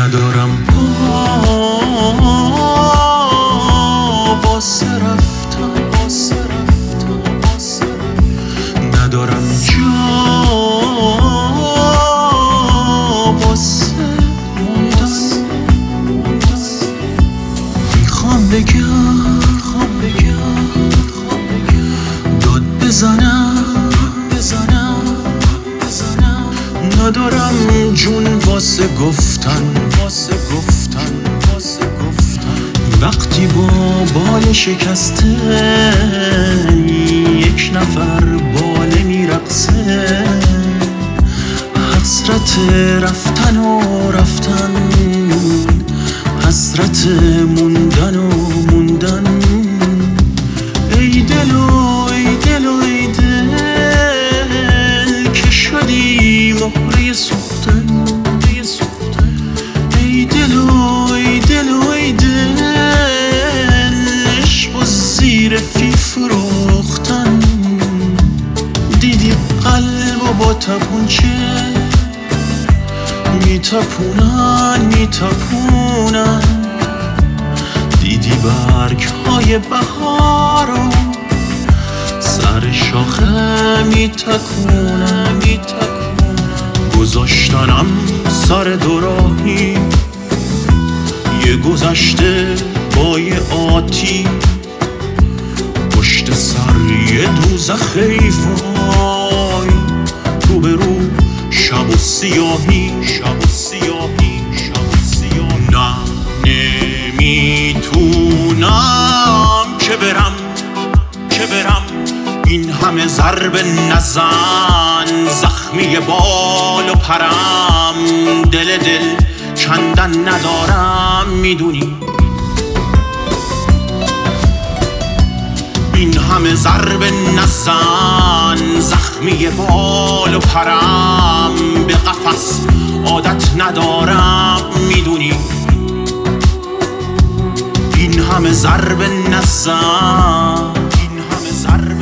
ندارم پا واسه رفتن، ندارم جا واسه موندن. میخوام بگم داد بزنم، ندارم جون واسه گفتن. وقتی با بال شکسته یک نفر باله میرقصه، حسرت رفتن و رفتن، حسرت موندن و موندن. ای دل و ای دل و ای دل که شدی مهره سوختن. ای دل و ای دل و ای دل عشق و زیر فی فروختن. دیدی قلب و با تپونچه میتپونن. دیدی برگ های بهار و سر شاخه میتکونن. گذاشتنم سر دوراهی یه گذشته با یه آتی، پشت سر یه دوزخ وای، رو به رو شب و سیاهی. نه نمیتونم که برم این همه ضربه نزن، زخمی بال و پرم، دل کندن ندارم میدونی. این همه ضربه نزن، زخمی بال و پرم، به قفس عادت ندارم میدونی. این همه ضربه نزن، این همه ضربه